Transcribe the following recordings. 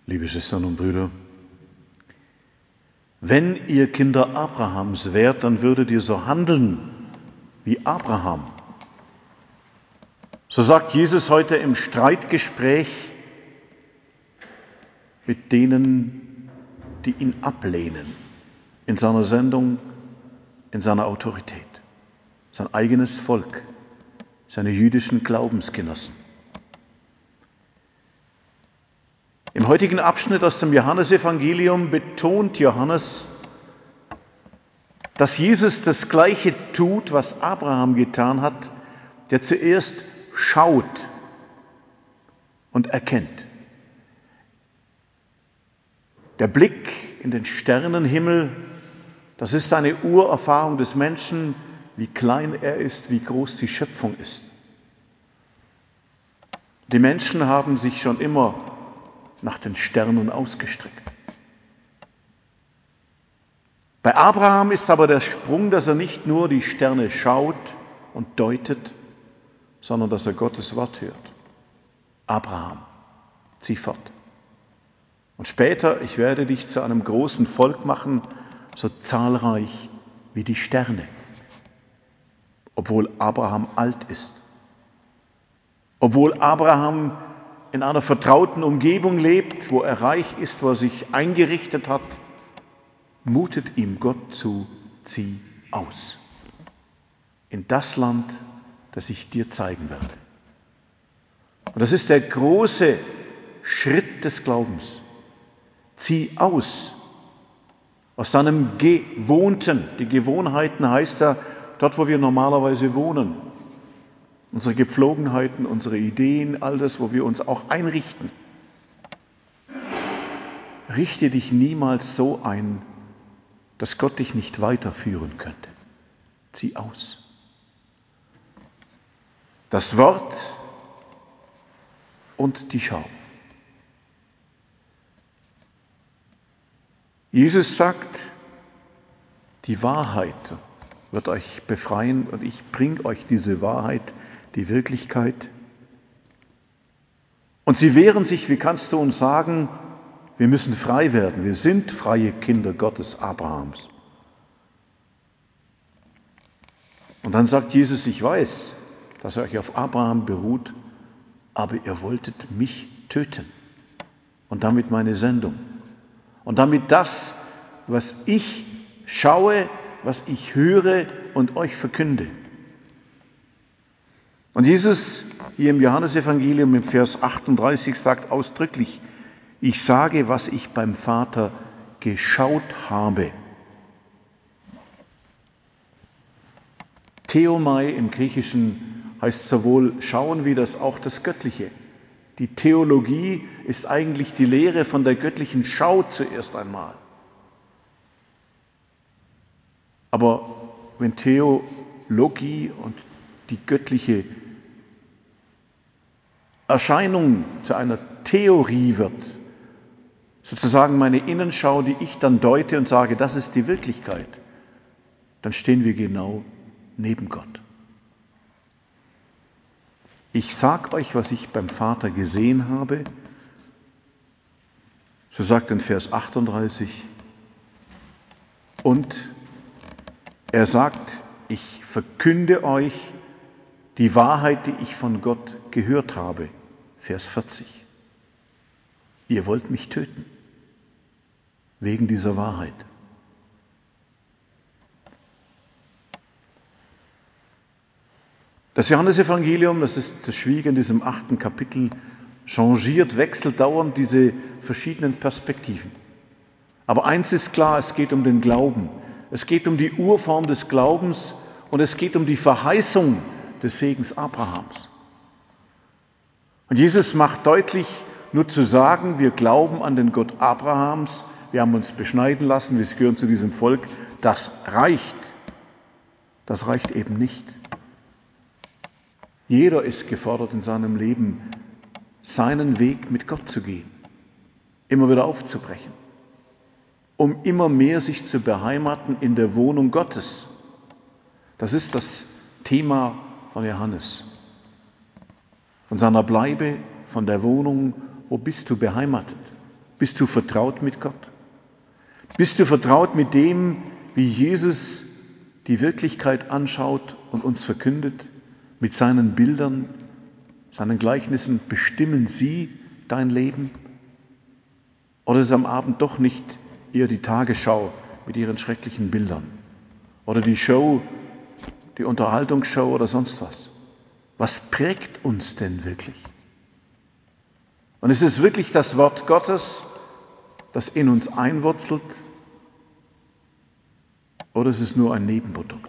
Liebe Schwestern und Brüder, wenn ihr Kinder Abrahams wärt, dann würdet ihr so handeln wie Abraham. So sagt Jesus heute im Streitgespräch mit denen, die ihn ablehnen, in seiner Sendung, in seiner Autorität. Sein eigenes Volk, seine jüdischen Glaubensgenossen. Im heutigen Abschnitt aus dem Johannesevangelium betont Johannes, dass Jesus das Gleiche tut, was Abraham getan hat, der zuerst schaut und erkennt. Der Blick in den Sternenhimmel, das ist eine Urerfahrung des Menschen, wie klein er ist, wie groß die Schöpfung ist. Die Menschen haben sich schon immer nach den Sternen ausgestreckt. Bei Abraham ist aber der Sprung, dass er nicht nur die Sterne schaut und deutet, sondern dass er Gottes Wort hört. Abraham, zieh fort. Und später, ich werde dich zu einem großen Volk machen, so zahlreich wie die Sterne. Obwohl Abraham alt ist. Obwohl Abraham in einer vertrauten Umgebung lebt, wo er reich ist, wo er sich eingerichtet hat, mutet ihm Gott zu, zieh aus. In das Land, das ich dir zeigen werde. Und das ist der große Schritt des Glaubens. Zieh aus deinem Gewohnten. Die Gewohnheiten heißt ja, dort wo wir normalerweise wohnen. Unsere Gepflogenheiten, unsere Ideen, all das, wo wir uns auch einrichten. Richte dich niemals so ein, dass Gott dich nicht weiterführen könnte. Zieh aus. Das Wort und die Schau. Jesus sagt, die Wahrheit wird euch befreien und ich bringe euch diese Wahrheit, die Wirklichkeit. Und sie wehren sich, wie kannst du uns sagen, wir müssen frei werden, wir sind freie Kinder Gottes, Abrahams. Und dann sagt Jesus, ich weiß, dass er euch auf Abraham beruht, aber ihr wolltet mich töten und damit meine Sendung. Und damit das, was ich schaue, was ich höre und euch verkünde. Und Jesus hier im Johannesevangelium im Vers 38 sagt ausdrücklich, ich sage, was ich beim Vater geschaut habe. Theomai im Griechischen heißt sowohl schauen wie das auch das Göttliche. Die Theologie ist eigentlich die Lehre von der göttlichen Schau zuerst einmal. Aber wenn Theologie und die göttliche Erscheinung zu einer Theorie wird, sozusagen meine Innenschau, die ich dann deute und sage, das ist die Wirklichkeit, dann stehen wir genau neben Gott. Ich sage euch, was ich beim Vater gesehen habe, so sagt in Vers 38, und er sagt, ich verkünde euch die Wahrheit, die ich von Gott gehört habe. Vers 40. Ihr wollt mich töten, wegen dieser Wahrheit. Das Johannesevangelium, das ist das Schwierige in diesem 8. Kapitel, changiert, wechselt dauernd diese verschiedenen Perspektiven. Aber eins ist klar, es geht um den Glauben. Es geht um die Urform des Glaubens und es geht um die Verheißung des Segens Abrahams. Und Jesus macht deutlich, nur zu sagen, wir glauben an den Gott Abrahams, wir haben uns beschneiden lassen, wir gehören zu diesem Volk, das reicht. Das reicht eben nicht. Jeder ist gefordert in seinem Leben, seinen Weg mit Gott zu gehen, immer wieder aufzubrechen, um immer mehr sich zu beheimaten in der Wohnung Gottes. Das ist das Thema von Johannes. Von seiner Bleibe, von der Wohnung, wo bist du beheimatet? Bist du vertraut mit Gott? Bist du vertraut mit dem, wie Jesus die Wirklichkeit anschaut und uns verkündet? Mit seinen Bildern, seinen Gleichnissen bestimmen sie dein Leben? Oder ist am Abend doch nicht eher die Tagesschau mit ihren schrecklichen Bildern? Oder die Show, die Unterhaltungsshow oder sonst was? Was prägt uns denn wirklich? Und ist es wirklich das Wort Gottes, das in uns einwurzelt? Oder ist es nur ein Nebenprodukt?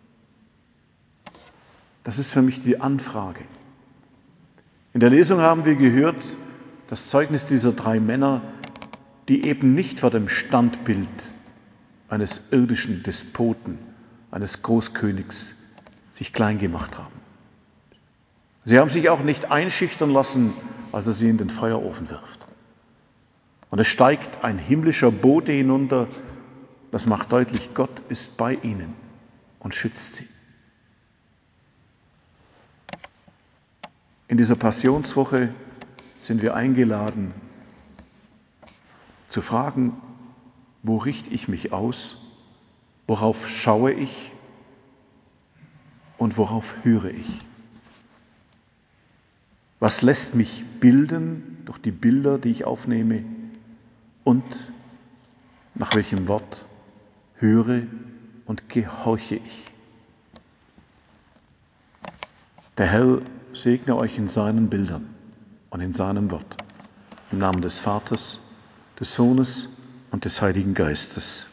Das ist für mich die Anfrage. In der Lesung haben wir gehört, das Zeugnis dieser 3 Männer, die eben nicht vor dem Standbild eines irdischen Despoten, eines Großkönigs sich klein gemacht haben. Sie haben sich auch nicht einschüchtern lassen, als er sie in den Feuerofen wirft. Und es steigt ein himmlischer Bote hinunter, das macht deutlich, Gott ist bei ihnen und schützt sie. In dieser Passionswoche sind wir eingeladen, zu fragen, wo richte ich mich aus, worauf schaue ich und worauf höre ich? Was lässt mich bilden durch die Bilder, die ich aufnehme, und nach welchem Wort höre und gehorche ich? Der Herr segne euch in seinen Bildern und in seinem Wort. Im Namen des Vaters, des Sohnes und des Heiligen Geistes.